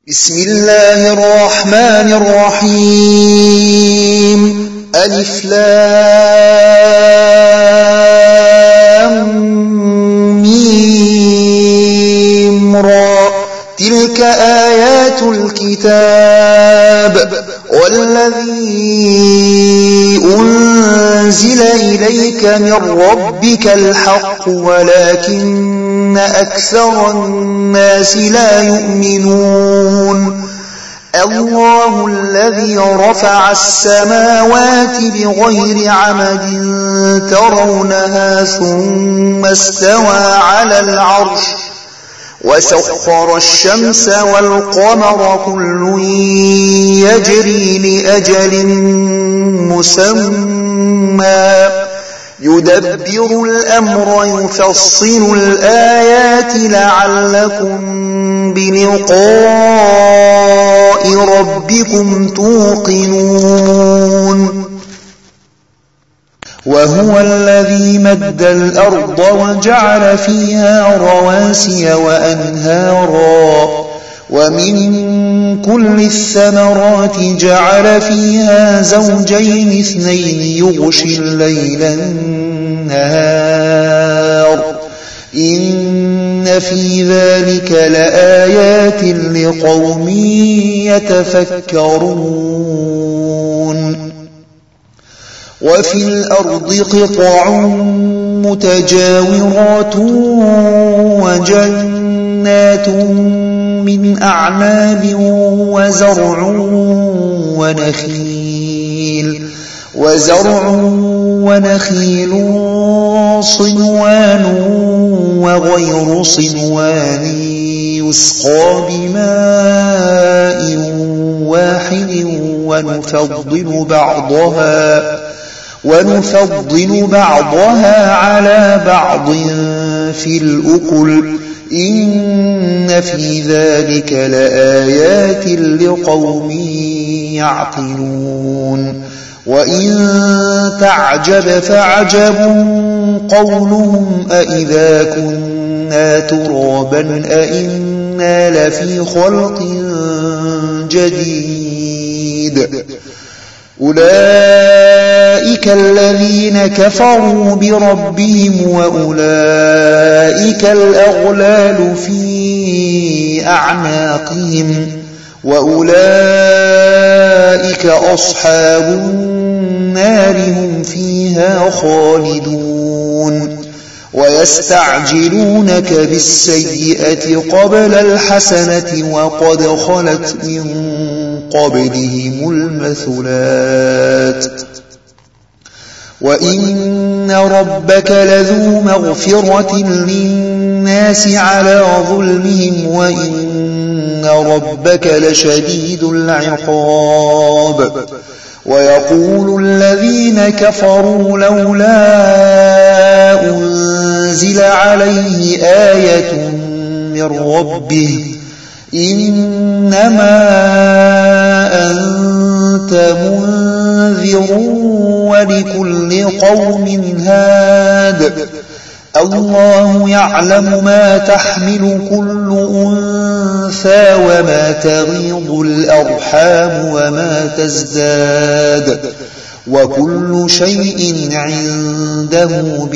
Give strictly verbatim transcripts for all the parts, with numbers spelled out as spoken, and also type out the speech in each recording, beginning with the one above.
بسم الله الرحمن الرحيم ألف لام ميم را تلك آيات الكتاب والذي أنزل إليك من ربك الحق ولكن أكثر الناس لا يؤمنون الله الذي رفع السماوات بغير عمد ترونها ثم استوى على العرش وسخر الشمس والقمر كل يجري لأجل مسمى يدبر الأمر يفصل الآيات لعلكم بلقاء ربكم توقنون وهو الذي مد الأرض وجعل فيها رواسي وأنهارا ومن كل الثمرات جعل فيها زوجين اثنين يغشي الليل النهار إن في ذلك لآيات لقوم يتفكرون وفي الأرض قطع متجاورات وجنات من أعناب وزرع ونخيل وزرع ونخيل صنوان وغير صنوان يسقى بماء واحد ونفضل بعضها ونفضل بعضها على بعض في الأكل إن في ذلك لآيات لقوم يعقلون وإن تعجب فعجب قولهم أإذا كنا ترابا أإنا لفي خلق جديد أولئك الذين كفروا بربهم وأولئك الأغلال في أعناقهم وأولئك أصحاب النار هم فيها خالدون ويستعجلونك بالسيئة قبل الحسنة وقد خلت من قبلهم المثلات وإن ربك لذو مغفرة للناس على ظلمهم وإن ربك لشديد العقاب ويقول الذين كفروا لولا أنزل عليه آية من ربه إنما أنت منذر ولكل قوم هاد الله يعلم ما تحمل كل أنثى وما تغيض الأرحام وما تزداد وكل شيء عنده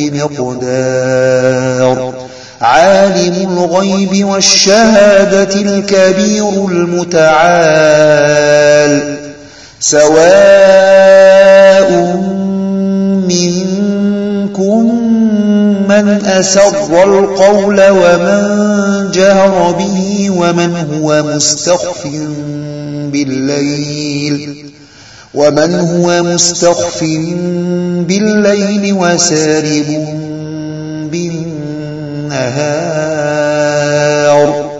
بمقدار عالم الغيب والشهادة الكبير المتعال سواء منكم من أسر القول ومن جهر به ومن هو مستخف بالليل ومن هو مستخف بالليل وسارب بالنهار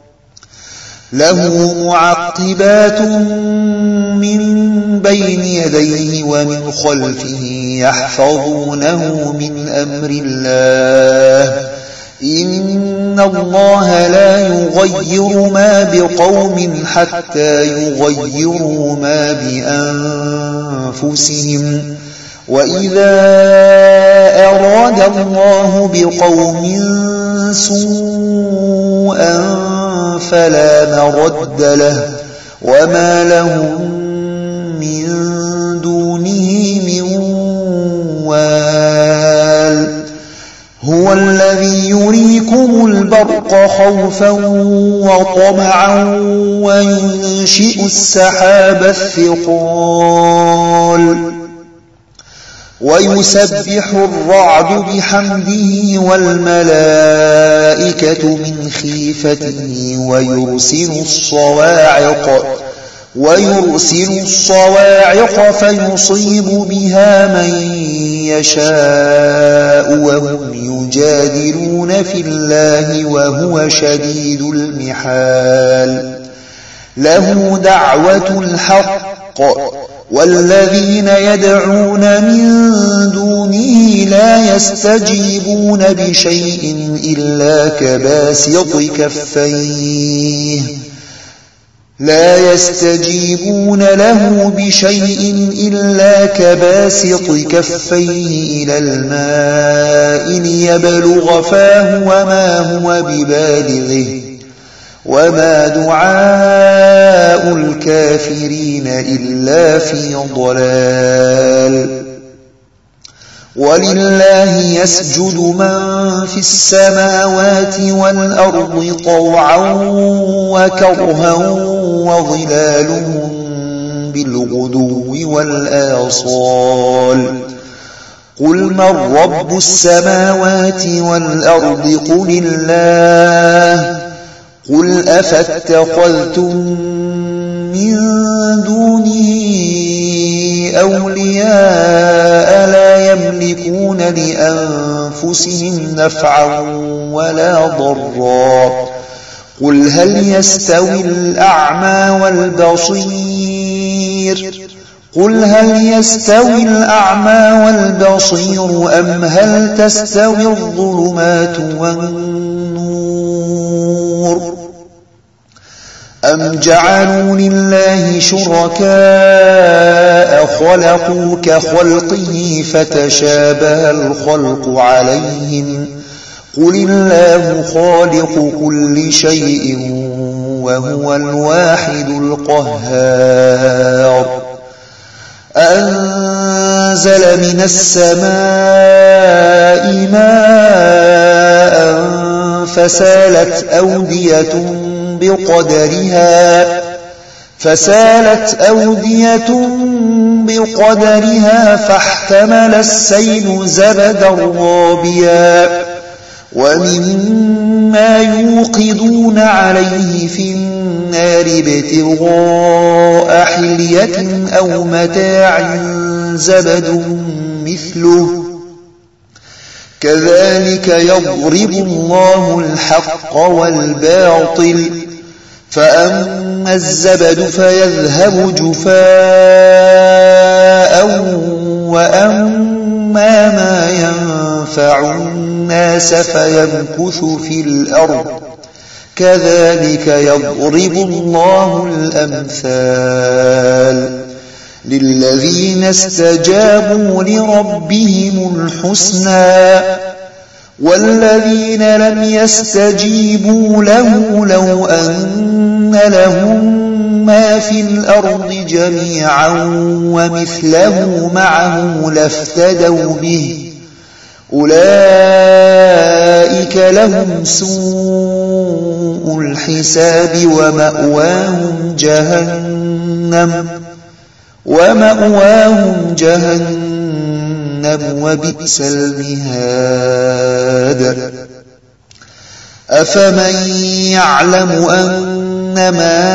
له معقبات من بين يديه ومن خلفه يحفظونه من أمر الله إن الله لا يغير ما بقوم حتى يغيروا ما بأنفسهم وإذا أراد الله بقوم سوءا سوءا فلا مرد له وما لهم من دونه من وال هو الذي يريكم البرق خوفا وطمعا وينشئ السحاب الثقال ويسبح الرعد بحمده والملائكة من خيفته ويرسل الصواعق ويرسل الصواعق فيصيب بها من يشاء وهم يجادلون في الله وهو شديد المحال له دعوة الحق والذين يدعون من دونه لا يستجيبون بشيء إلا كباسط كفيه لا يستجيبون له بشيء إلا كباسط كفيه إلى الماء ليبلغ فاه وما هو ببالغه وما دعاء الكافرين إلا في ضلال ولله يسجد من في السماوات والأرض طوعا وكرها وظلالهم بالغدو والآصال قل من رب السماوات والأرض قل الله قل أفاتخذتم من دوني أولياء لا يملكون لأنفسهم نفعا ولا ضرا قل هل يستوي الأعمى والبصير قل هل يستوي الأعمى والبصير أم هل تستوي الظلمات والنور أم جعلوا لله شركاء خلقوا كخلقه فتشابه الخلق عليهم قل الله خالق كل شيء وهو الواحد القهار أنزل من السماء ماء فسالت أودية بقدرها فسالت أودية بقدرها فاحتمل السيل زبدا رابيا ومما يوقدون عليه في النار ابتغاء حلية أو متاع زبد مثله كذلك يضرب الله الحق والباطل فأما الزبد فيذهب جفاء وأما ما ينفع الناس فيمكث في الأرض كذلك يضرب الله الأمثال للذين استجابوا لربهم الحسنى والذين لم يستجيبوا له لو أن لهم ما في الأرض جميعا ومثله معه لافتدوا به أولئك لهم سوء الحساب ومأواهم جهنم ومأواهم جهنم وبئس المهاد أفمن يعلم أنما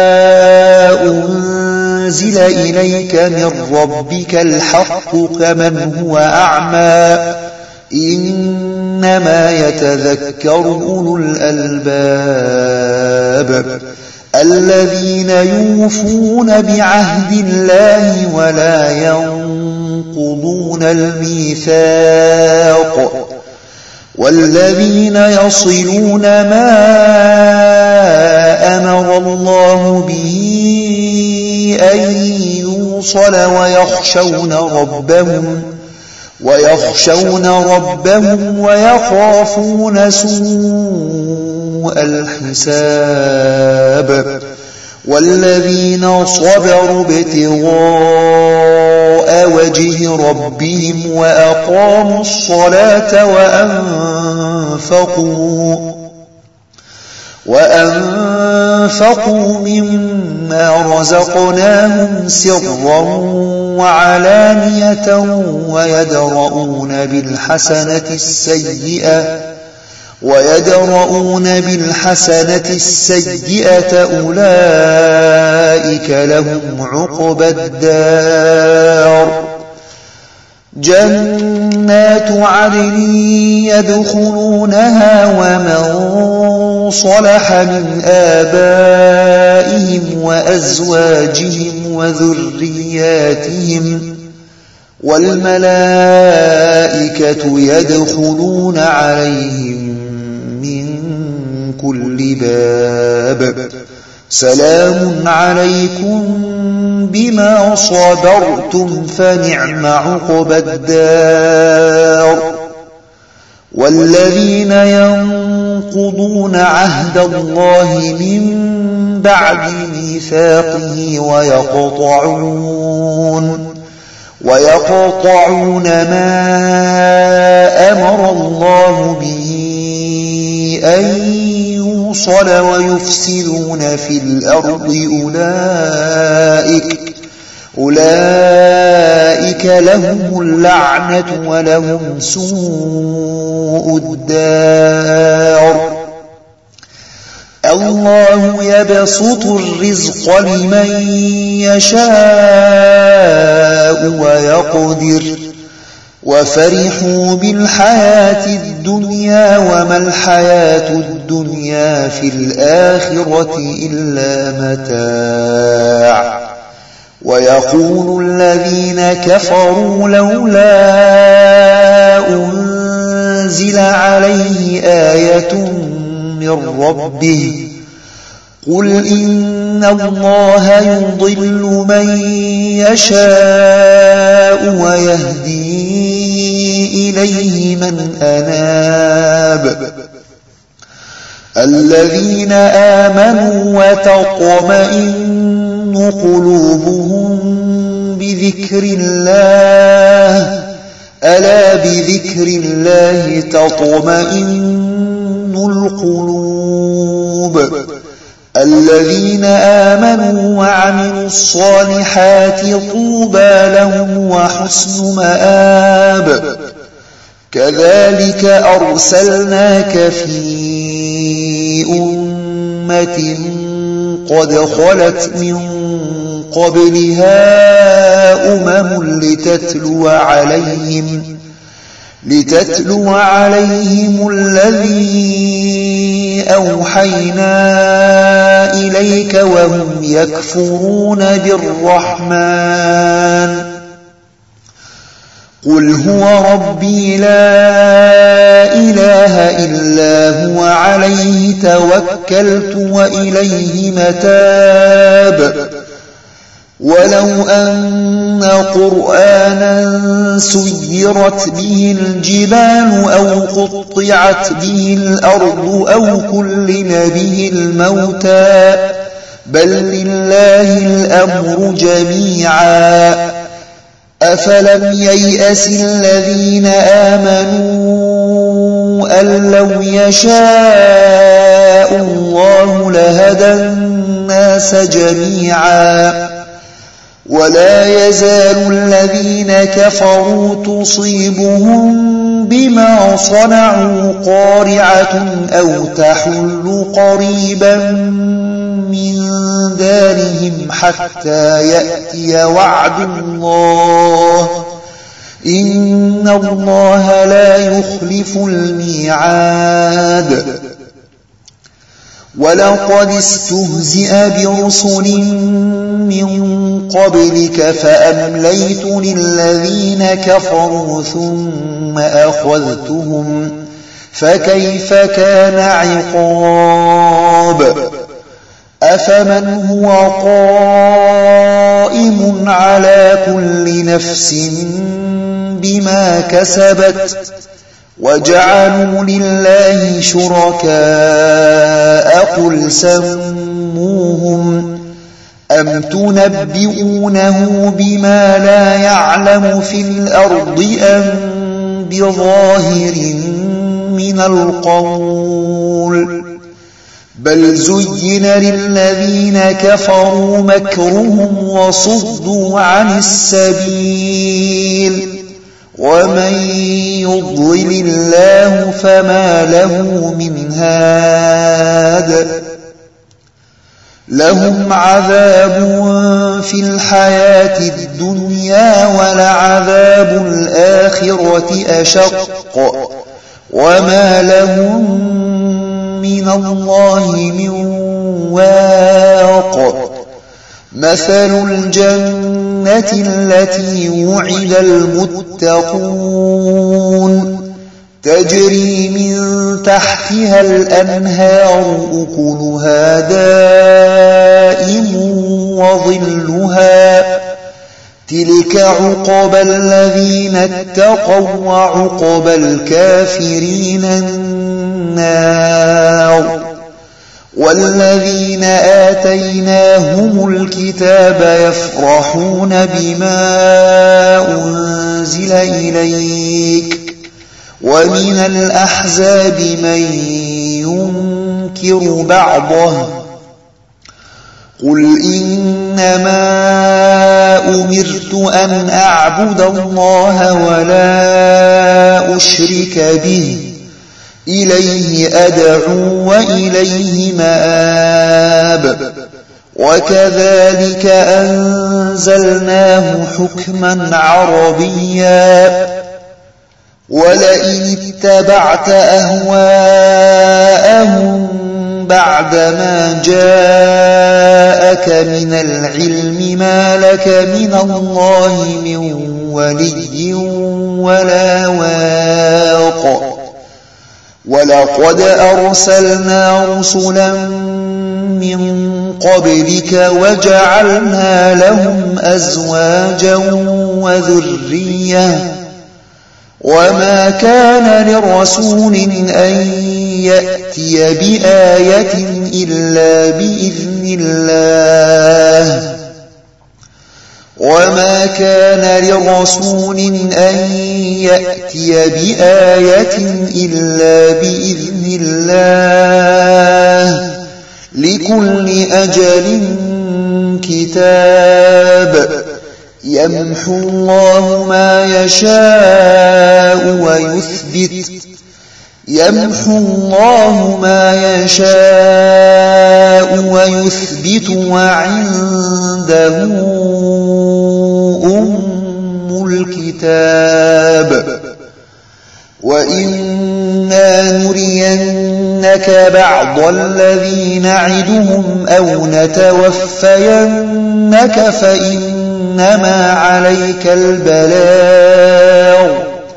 أنزل إليك من ربك الحق كمن هو أعمى إنما يتذكر أولو الألباب الذين يوفون بعهد الله ولا ينقضون الميثاق والذين يصلون ما أمر الله به أن يوصل ويخشون ربهم ويخشون ربهم ويخافون سوء الحساب والذين صبروا ابتغاء وجه ربهم وأقاموا الصلاة وأنفقوا وأنفقوا مما رزقناهم سرا وعلانية ويدرؤون بالحسنة السيئة ويدرؤون بالحسنة السيئة أولئك لهم عقبى الدار جنات عدن يدخلونها ومن صلح من آبائهم وأزواجهم وذرياتهم والملائكة يدخلون عليهم من كل باب سلام عليكم بما صبرتم فنعم عقبى الدار والذين ينقضون عهد الله من بعد ميثاقه ويقطعون ويقطعون ما أمر الله به أن يوصل ويفسدون في الأرض أولئك أولئك لهم اللعنة ولهم سوء الدار الله يبسط الرزق لمن يشاء ويقدر وفرحوا بالحياة الدنيا وما الحياة الدنيا في الآخرة إلا متاع ويقول الذين كفروا لولا أنزل عليه آية من ربه قل إن الله يضل من يشاء ويهدي إليه من أناب الذين آمنوا وتطمئن قلوبهم بذكر الله ألا بذكر الله تطمئن القلوب الذين آمنوا وعملوا الصالحات طوبى لهم وحسن مآب كذلك أرسلناك في أمة قد خلت من قبلها أمم لتتلو عليهم لتتلو عليهم الذي أوحينا إليك وهم يكفرون بالرحمن قل هو ربي لا إله إلا هو عليه توكلت وإليه متاب ولو أن قرآنا سيرت به الجبال أو قطعت به الأرض أو كلم به الموتى بل لله الأمر جميعا أفلم ييأس الذين آمنوا أن لو يشاء الله لهدى الناس جميعا ولا يزال الذين كفروا تصيبهم بما صنعوا قارعة أو تحل قريبا من دارهم حتى يأتي وعد الله إن الله لا يخلف الميعاد ولقد استهزئ برسل من قبلك فأمليت للذين كفروا ثم أخذتهم فكيف كان عقاب أفمن هو قائم على كل نفس بما كسبت وجعلوا لله شركاء قل سموهم أم تنبئونه بما لا يعلم في الأرض أم بظاهر من القول بل زين للذين كفروا مكرهم وصدوا عن السبيل ومن يضلل الله فما له من هاد لهم عذاب في الحياة الدنيا ولعذاب الآخرة أشق وما لهم من الله من واق مثل الجنة التي وعد المتقون تجري من تحتها الأنهار أكلها دائم وظلها تلك عقبى الذين اتقوا وعقبى الكافرين النار والذين آتيناهم الكتاب يفرحون بما أنزل إليك ومن الأحزاب من ينكر بعضه قل إنما أمرت أن أعبد الله ولا أشرك به إليه أدعو وإليه مآب وكذلك أنزلناه حكما عربيا ولئن اتبعت أهواءهم بعدما جاءك من العلم ما لك من الله من ولي ولا واق ولقد أرسلنا رسلا من قبلك وجعلنا لهم أزواجا وذرية وما كان لرسول أن يأتي بآية إلا بإذن الله وما كان لرسول أن يأتي بآية إلا بإذن الله لكل أجل كتاب يمحو الله ما يشاء ويثبت يمحو الله ما يشاء ويثبت وعنده أم الكتاب وإنا نرينك بعض الذي نعدهم أو نتوفينك فإنما عليك البلاغ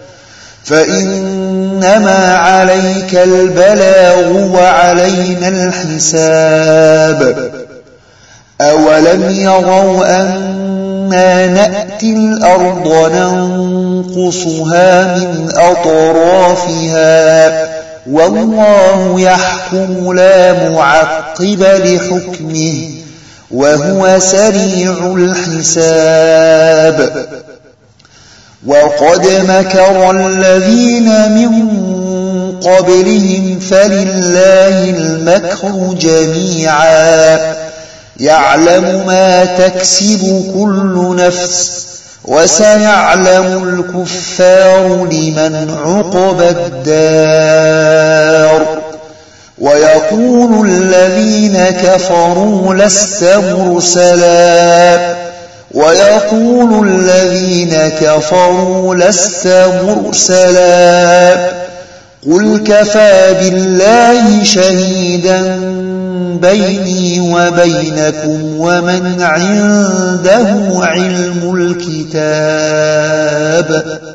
فإنما عليك البلاغ وعلينا الحساب أولم يروا أنا نأتي الأرض ننقصها من أطرافها والله يحكم لا معقب لحكمه وهو سريع الحساب وقد مكر الذين من قبلهم فلله المكر جميعا يعلم ما تكسب كل نفس وسيعلم الكفار لمن عقبى الدار ويقول الذين كفروا لست مرسلا ويقول الذين كفروا لست مرسلا قل كفى بالله شهيدا بيني وبينكم ومن عنده علم الكتاب